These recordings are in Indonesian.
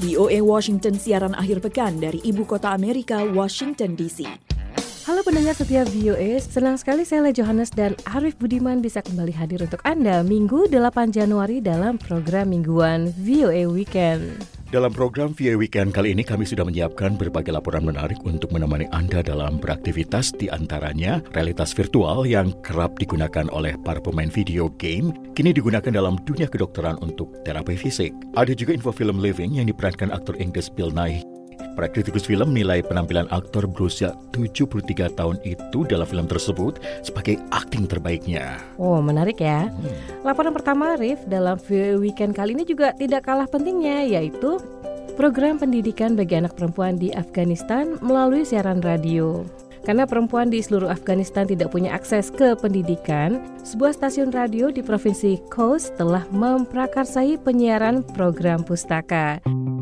VOA Washington siaran akhir pekan dari ibu kota Amerika, Washington DC. Halo pendengar setia VOA, senang sekali saya Lea Johannes dan Arif Budiman bisa kembali hadir untuk Anda Minggu 8 Januari dalam program mingguan VOA Weekend. Dalam program VOA Weekend kali ini kami sudah menyiapkan berbagai laporan menarik untuk menemani Anda dalam beraktivitas, di antaranya realitas virtual yang kerap digunakan oleh para pemain video game kini digunakan dalam dunia kedokteran untuk terapi fisik. Ada juga info film Living yang diperankan aktor Inggris Bill Nighy. Para kritikus film menilai penampilan aktor berusia 73 tahun itu dalam film tersebut sebagai akting terbaiknya. Oh, menarik ya. Laporan pertama, Rif, dalam VOA Weekend kali ini juga tidak kalah pentingnya, yaitu program pendidikan bagi anak perempuan di Afghanistan melalui siaran radio. Karena perempuan di seluruh Afghanistan tidak punya akses ke pendidikan, sebuah stasiun radio di Provinsi Khost telah memprakarsai penyiaran program pustaka.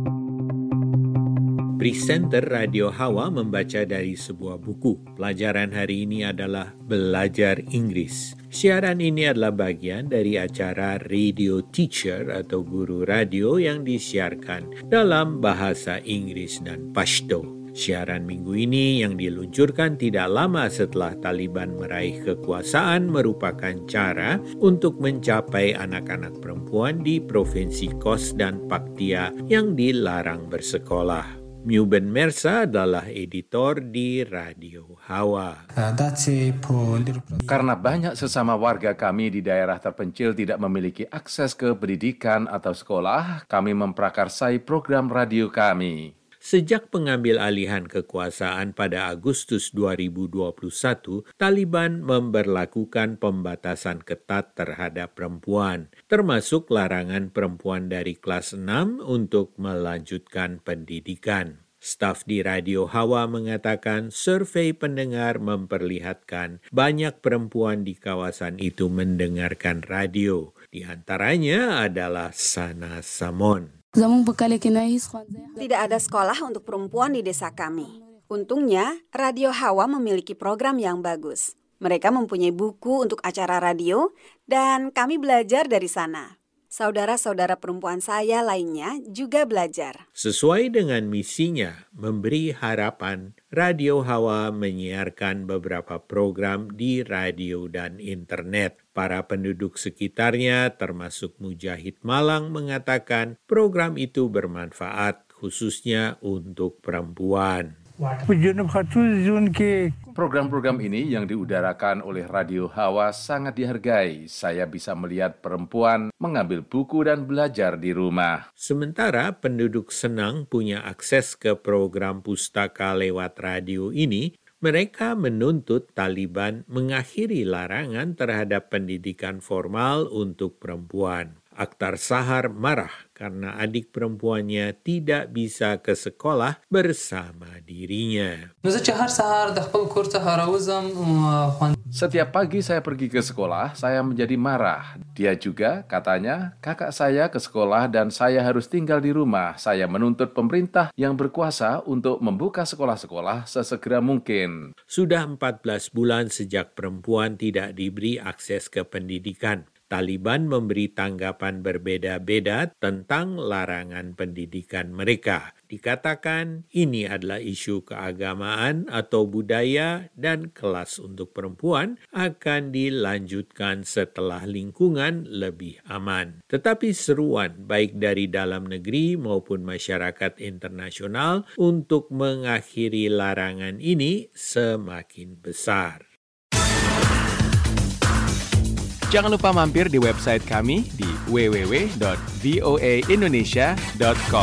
Presenter Radio Hawa membaca dari sebuah buku. Pelajaran hari ini adalah belajar Inggris. Siaran ini adalah bagian dari acara Radio Teacher atau guru radio yang disiarkan dalam bahasa Inggris dan Pashto. Siaran minggu ini yang diluncurkan tidak lama setelah Taliban meraih kekuasaan merupakan cara untuk mencapai anak-anak perempuan di Provinsi Khost dan Paktia yang dilarang bersekolah. Meuben Mersa adalah editor di Radio Hawa. Karena banyak sesama warga kami di daerah terpencil tidak memiliki akses ke pendidikan atau sekolah, kami memprakarsai program radio kami. Sejak pengambil alihan kekuasaan pada Agustus 2021, Taliban memberlakukan pembatasan ketat terhadap perempuan, termasuk larangan perempuan dari kelas 6 untuk melanjutkan pendidikan. Staf di Radio Hawa mengatakan survei pendengar memperlihatkan banyak perempuan di kawasan itu mendengarkan radio. Di antaranya adalah Sana Samon. Tidak ada sekolah untuk perempuan di desa kami. Untungnya, Radio Hawa memiliki program yang bagus. Mereka mempunyai buku untuk acara radio dan kami belajar dari sana. Saudara-saudara perempuan saya lainnya juga belajar. Sesuai dengan misinya, memberi harapan, Radio Hawa menyiarkan beberapa program di radio dan internet. Para penduduk sekitarnya, termasuk Mujahid Malang, mengatakan program itu bermanfaat, khususnya untuk perempuan. Program-program ini yang diudarakan oleh Radio Hawa sangat dihargai. Saya bisa melihat perempuan mengambil buku dan belajar di rumah. Sementara penduduk senang punya akses ke program pustaka lewat radio ini, mereka menuntut Taliban mengakhiri larangan terhadap pendidikan formal untuk perempuan. Akhtar Sahar marah karena adik perempuannya tidak bisa ke sekolah bersama dirinya. Setiap pagi saya pergi ke sekolah, saya menjadi marah. Dia juga, katanya, kakak saya ke sekolah dan saya harus tinggal di rumah. Saya menuntut pemerintah yang berkuasa untuk membuka sekolah-sekolah sesegera mungkin. Sudah 14 bulan sejak perempuan tidak diberi akses ke pendidikan. Taliban memberi tanggapan berbeda-beda tentang larangan pendidikan mereka. Dikatakan ini adalah isu keagamaan atau budaya dan kelas untuk perempuan akan dilanjutkan setelah lingkungan lebih aman. Tetapi seruan baik dari dalam negeri maupun masyarakat internasional untuk mengakhiri larangan ini semakin besar. Jangan lupa mampir di website kami di www.voaindonesia.com.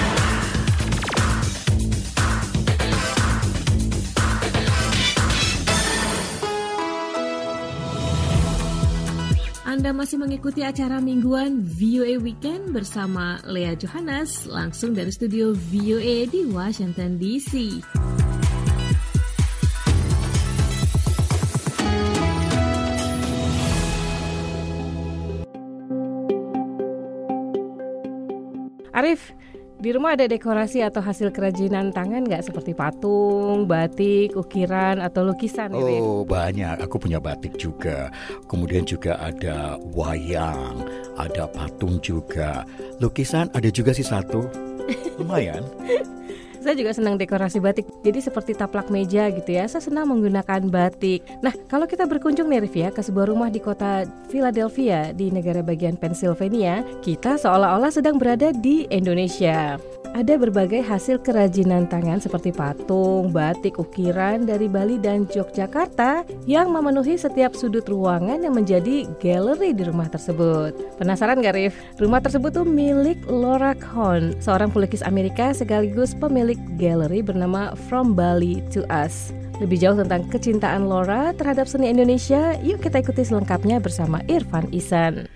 Anda masih mengikuti acara mingguan VOA Weekend bersama Lea Johannes langsung dari studio VOA di Washington DC. Arif, di rumah ada dekorasi atau hasil kerajinan tangan nggak, seperti patung, batik, ukiran, atau lukisan? Oh, banyak. Aku punya batik juga. Kemudian juga ada wayang, ada patung juga. Lukisan ada juga sih satu. Lumayan. Saya juga senang dekorasi batik. Jadi seperti taplak meja gitu ya. Saya senang menggunakan batik. Nah, kalau kita berkunjung nih Rif ya ke sebuah rumah di kota Philadelphia di negara bagian Pennsylvania, kita seolah-olah sedang berada di Indonesia. Ada berbagai hasil kerajinan tangan seperti patung, batik, ukiran dari Bali dan Yogyakarta yang memenuhi setiap sudut ruangan yang menjadi galeri di rumah tersebut. Penasaran gak Rif? Rumah tersebut tuh milik Laura Kohn, seorang pelukis Amerika sekaligus pemilik galeri bernama From Bali to Us. Lebih jauh tentang kecintaan Laura terhadap seni Indonesia, yuk kita ikuti selengkapnya bersama Irfan Ihsan.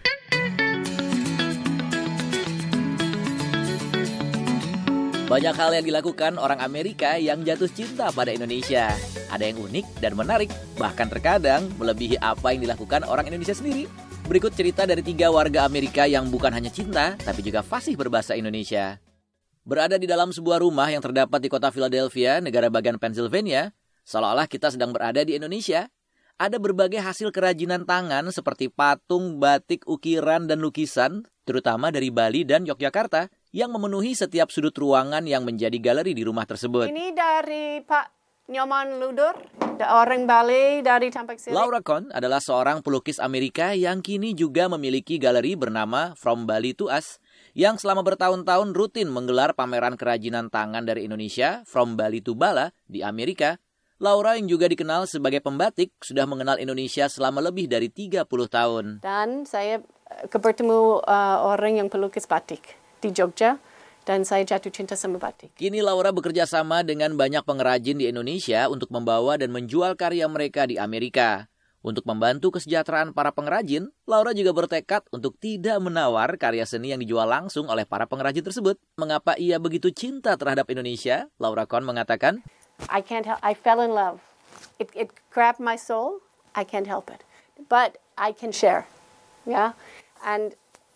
Banyak hal yang dilakukan orang Amerika yang jatuh cinta pada Indonesia. Ada yang unik dan menarik, bahkan terkadang melebihi apa yang dilakukan orang Indonesia sendiri. Berikut cerita dari 3 warga Amerika yang bukan hanya cinta, tapi juga fasih berbahasa Indonesia. Berada di dalam sebuah rumah yang terdapat di kota Philadelphia, negara bagian Pennsylvania, seolah-olah kita sedang berada di Indonesia. Ada berbagai hasil kerajinan tangan seperti patung, batik, ukiran, dan lukisan, terutama dari Bali dan Yogyakarta, yang memenuhi setiap sudut ruangan yang menjadi galeri di rumah tersebut. Ini dari Pak Nyoman Ludur, orang Bali dari Tampak Siri. Laura Kohn adalah seorang pelukis Amerika yang kini juga memiliki galeri bernama From Bali to Us, yang selama bertahun-tahun rutin menggelar pameran kerajinan tangan dari Indonesia, From Bali to Bala, di Amerika. Laura yang juga dikenal sebagai pembatik sudah mengenal Indonesia selama lebih dari 30 tahun. Dan saya bertemu orang yang pelukis batik di Jogja, dan saya jatuh cinta sama batik. Kini Laura bekerja sama dengan banyak pengrajin di Indonesia untuk membawa dan menjual karya mereka di Amerika. Untuk membantu kesejahteraan para pengrajin, Laura juga bertekad untuk tidak menawar karya seni yang dijual langsung oleh para pengrajin tersebut. Mengapa ia begitu cinta terhadap Indonesia? Laura Kohn mengatakan, I fell in love. It grabbed my soul. I can't help it. But I can share. Yeah. And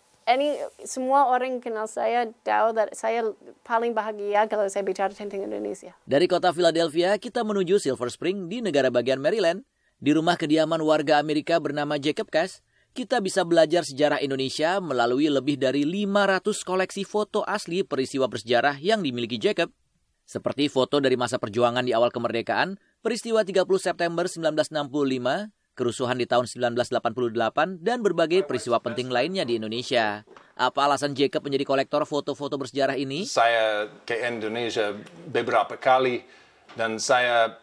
semua orang kenal saya tahu that saya paling bahagia kalau saya bicara tentang Indonesia. Dari kota Philadelphia, kita menuju Silver Spring di negara bagian Maryland. Di rumah kediaman warga Amerika bernama Jacob Cass, kita bisa belajar sejarah Indonesia melalui lebih dari 500 koleksi foto asli peristiwa bersejarah yang dimiliki Jacob. Seperti foto dari masa perjuangan di awal kemerdekaan, peristiwa 30 September 1965, kerusuhan di tahun 1988, dan berbagai peristiwa penting lainnya di Indonesia. Apa alasan Jacob menjadi kolektor foto-foto bersejarah ini? Saya ke Indonesia beberapa kali dan saya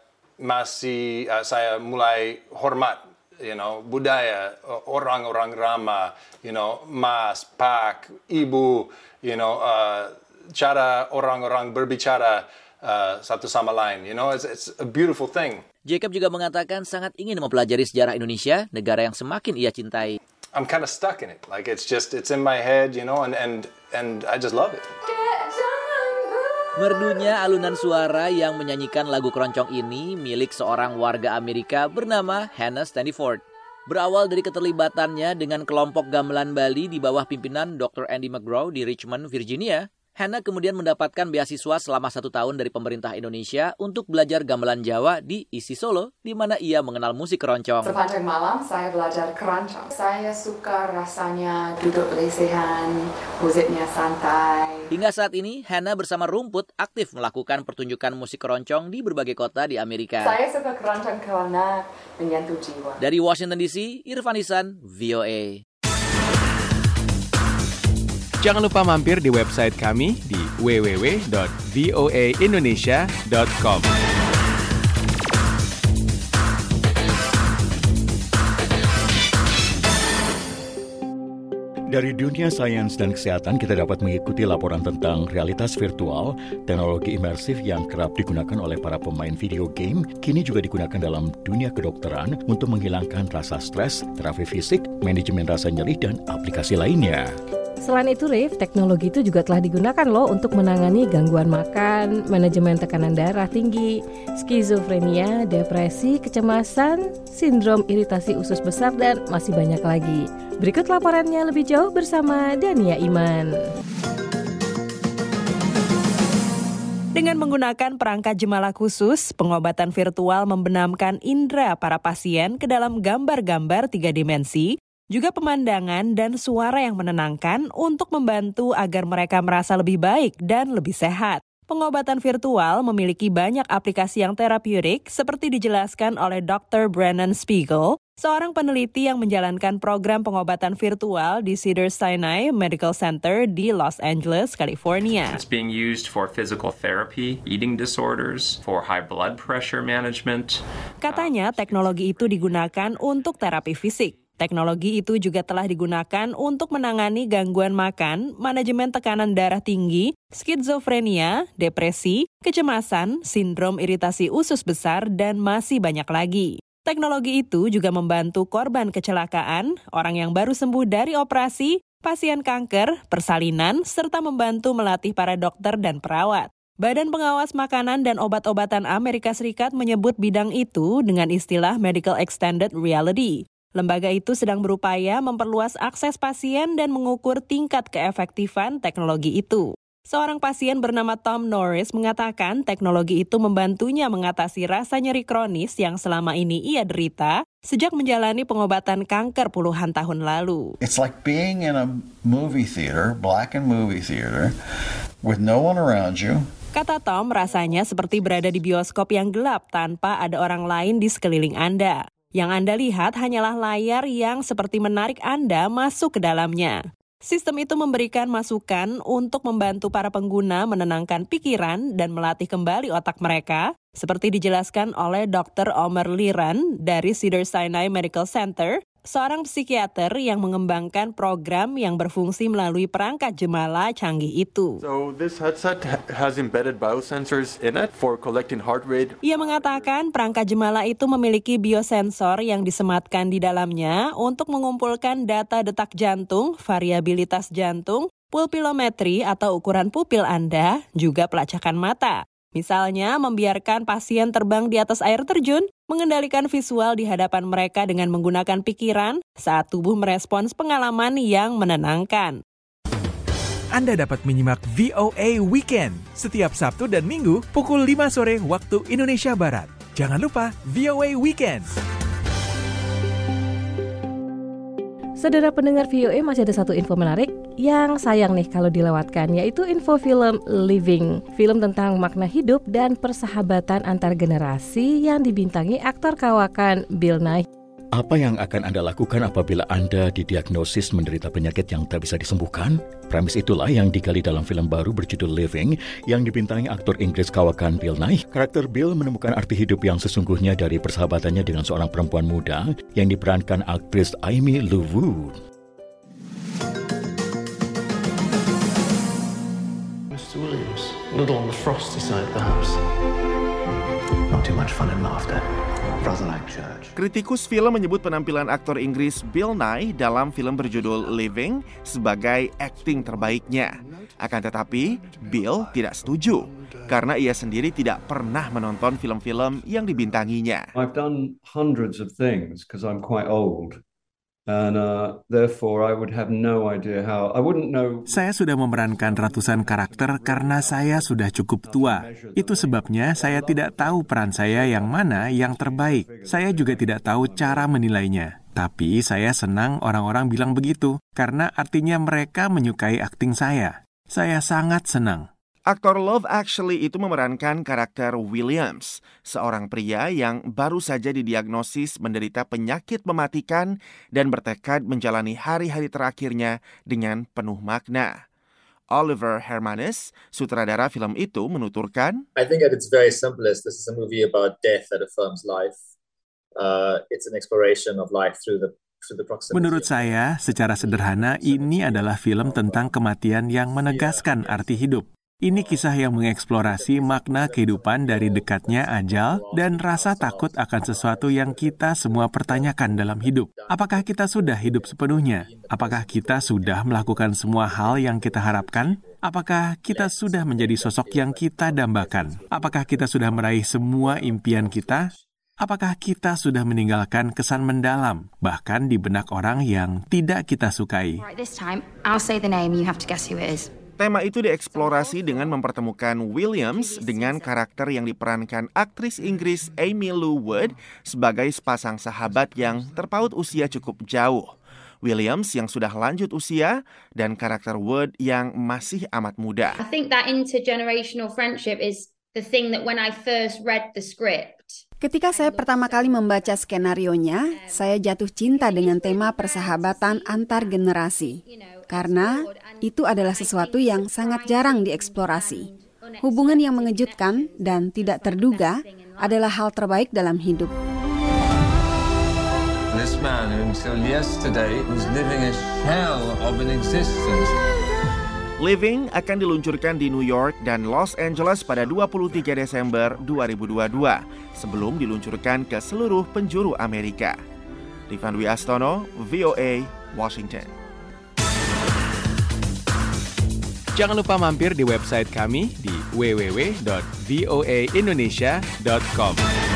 mulai hormat, budaya orang-orang ramah, mas, pak, ibu, cara orang-orang berbicara satu sama lain. It's a beautiful thing. Jacob juga mengatakan sangat ingin mempelajari sejarah Indonesia, negara yang semakin ia cintai. I'm kind of stuck in it. Like it's in my head, and I just love it. Merdunya alunan suara yang menyanyikan lagu keroncong ini milik seorang warga Amerika bernama Hannah Standiford. Berawal dari keterlibatannya dengan kelompok gamelan Bali di bawah pimpinan Dr. Andy McGraw di Richmond, Virginia, Hannah kemudian mendapatkan beasiswa selama 1 tahun dari pemerintah Indonesia untuk belajar gamelan Jawa di ISI Solo, di mana ia mengenal musik keroncong. Sepanjang malam saya belajar keroncong. Saya suka rasanya duduk lesehan, musiknya santai. Hingga saat ini, Hannah bersama Rumput aktif melakukan pertunjukan musik keroncong di berbagai kota di Amerika. Saya suka keroncong karena menyentuh jiwa. Dari Washington DC, Irfan Ihsan, VOA. Jangan lupa mampir di website kami di www.voaindonesia.com. Dari dunia sains dan kesehatan, kita dapat mengikuti laporan tentang realitas virtual, teknologi imersif yang kerap digunakan oleh para pemain video game, kini juga digunakan dalam dunia kedokteran untuk menghilangkan rasa stres, terapi fisik, manajemen rasa nyeri, dan aplikasi lainnya. Selain itu, Rif, teknologi itu juga telah digunakan loh untuk menangani gangguan makan, manajemen tekanan darah tinggi, skizofrenia, depresi, kecemasan, sindrom iritasi usus besar, dan masih banyak lagi. Berikut laporannya lebih jauh bersama Dania Iman. Dengan menggunakan perangkat jemala khusus, pengobatan virtual membenamkan indera para pasien ke dalam gambar-gambar 3 dimensi juga pemandangan dan suara yang menenangkan untuk membantu agar mereka merasa lebih baik dan lebih sehat. Pengobatan virtual memiliki banyak aplikasi yang terapeutik seperti dijelaskan oleh Dr. Brennan Spiegel, seorang peneliti yang menjalankan program pengobatan virtual di Cedars-Sinai Medical Center di Los Angeles, California. It's being used for physical therapy, eating disorders, for high blood pressure management. Katanya teknologi itu digunakan untuk terapi fisik. Teknologi itu juga telah digunakan untuk menangani gangguan makan, manajemen tekanan darah tinggi, skizofrenia, depresi, kecemasan, sindrom iritasi usus besar, dan masih banyak lagi. Teknologi itu juga membantu korban kecelakaan, orang yang baru sembuh dari operasi, pasien kanker, persalinan, serta membantu melatih para dokter dan perawat. Badan Pengawas Makanan dan Obat-obatan Amerika Serikat menyebut bidang itu dengan istilah Medical Extended Reality. Lembaga itu sedang berupaya memperluas akses pasien dan mengukur tingkat keefektifan teknologi itu. Seorang pasien bernama Tom Norris mengatakan teknologi itu membantunya mengatasi rasa nyeri kronis yang selama ini ia derita sejak menjalani pengobatan kanker puluhan tahun lalu. It's like being in a movie theater, blackened movie theater, with no one around you. Kata Tom, rasanya seperti berada di bioskop yang gelap tanpa ada orang lain di sekeliling Anda. Yang Anda lihat hanyalah layar yang seperti menarik Anda masuk ke dalamnya. Sistem itu memberikan masukan untuk membantu para pengguna menenangkan pikiran dan melatih kembali otak mereka, seperti dijelaskan oleh Dr. Omer Liran dari Cedars-Sinai Medical Center, seorang psikiater yang mengembangkan program yang berfungsi melalui perangkat jemala canggih itu. So this headset has embedded biosensors in it for collecting heart rate. Ia mengatakan perangkat jemala itu memiliki biosensor yang disematkan di dalamnya untuk mengumpulkan data detak jantung, variabilitas jantung, pulpilometri atau ukuran pupil Anda, juga pelacakan mata. Misalnya, membiarkan pasien terbang di atas air terjun, mengendalikan visual di hadapan mereka dengan menggunakan pikiran saat tubuh merespons pengalaman yang menenangkan. Anda dapat menyimak VOA Weekend setiap Sabtu dan Minggu pukul 5 sore waktu Indonesia Barat. Jangan lupa VOA Weekend. Saudara pendengar VOA, masih ada satu info menarik yang sayang nih kalau dilewatkan, yaitu info film Living, film tentang makna hidup dan persahabatan antar generasi yang dibintangi aktor kawakan Bill Nighy. Apa yang akan Anda lakukan apabila Anda didiagnosis menderita penyakit yang tak bisa disembuhkan? Premis itulah yang digali dalam film baru berjudul Living yang dibintangi aktor Inggris kawakan Bill Nighy. Karakter Bill menemukan arti hidup yang sesungguhnya dari persahabatannya dengan seorang perempuan muda yang diperankan aktris Amy Lou Wood. Mr. Williams, a little on the frosty side perhaps. Not too much fun and laughter. Rather like church. Kritikus film menyebut penampilan aktor Inggris Bill Nighy dalam film berjudul Living sebagai akting terbaiknya. Akan tetapi, Bill tidak setuju karena ia sendiri tidak pernah menonton film-film yang dibintanginya. I've done hundreds of things because I'm quite old. And therefore I would have no idea how. I wouldn't know. Saya sudah memerankan ratusan karakter karena saya sudah cukup tua. Itu sebabnya saya tidak tahu peran saya yang mana yang terbaik. Saya juga tidak tahu cara menilainya. Tapi saya senang orang-orang bilang begitu karena artinya mereka menyukai akting saya. Saya sangat senang. Aktor Love Actually itu memerankan karakter Williams, seorang pria yang baru saja didiagnosis menderita penyakit mematikan dan bertekad menjalani hari-hari terakhirnya dengan penuh makna. Oliver Hermanus, sutradara film itu, menuturkan, I think at its very simplest, this is a movie about death that affirms life. It's an exploration of life through the proximity. Menurut saya, secara sederhana, ini adalah film tentang kematian yang menegaskan arti hidup. Ini kisah yang mengeksplorasi makna kehidupan dari dekatnya ajal dan rasa takut akan sesuatu yang kita semua pertanyakan dalam hidup. Apakah kita sudah hidup sepenuhnya? Apakah kita sudah melakukan semua hal yang kita harapkan? Apakah kita sudah menjadi sosok yang kita dambakan? Apakah kita sudah meraih semua impian kita? Apakah kita sudah meninggalkan kesan mendalam, bahkan di benak orang yang tidak kita sukai? This time, I'll say the name, you have to guess who it is. Tema itu dieksplorasi dengan mempertemukan Williams dengan karakter yang diperankan aktris Inggris Amy Lou Wood sebagai sepasang sahabat yang terpaut usia cukup jauh. Williams yang sudah lanjut usia, dan karakter Wood yang masih amat muda. I think that intergenerational friendship is the thing that when I first read the script. Ketika saya pertama kali membaca skenarionya, saya jatuh cinta dengan tema persahabatan antar generasi. Karena itu adalah sesuatu yang sangat jarang dieksplorasi. Hubungan yang mengejutkan dan tidak terduga adalah hal terbaik dalam hidup. This man who until yesterday was living a shell of an existence. Living akan diluncurkan di New York dan Los Angeles pada 23 Desember 2022 sebelum diluncurkan ke seluruh penjuru Amerika. Rifan Dwi Astono, VOA, Washington. Jangan lupa mampir di website kami di www.voaindonesia.com.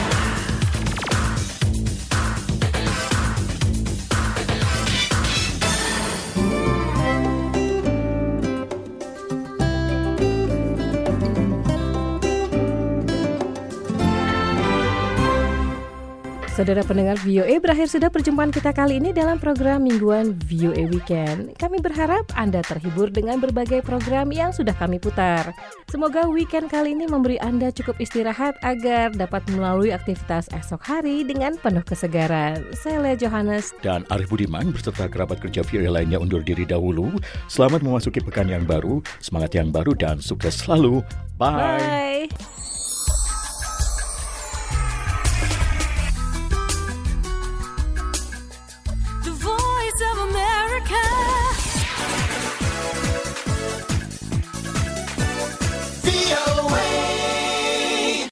Saudara pendengar VOA, berakhir sudah perjumpaan kita kali ini dalam program mingguan VOA Weekend. Kami berharap Anda terhibur dengan berbagai program yang sudah kami putar. Semoga weekend kali ini memberi Anda cukup istirahat agar dapat melalui aktivitas esok hari dengan penuh kesegaran. Saya Lea Johannes dan Arif Budiman beserta kerabat kerja VOA lainnya undur diri dahulu. Selamat memasuki pekan yang baru, semangat yang baru dan sukses selalu. Bye. Bye.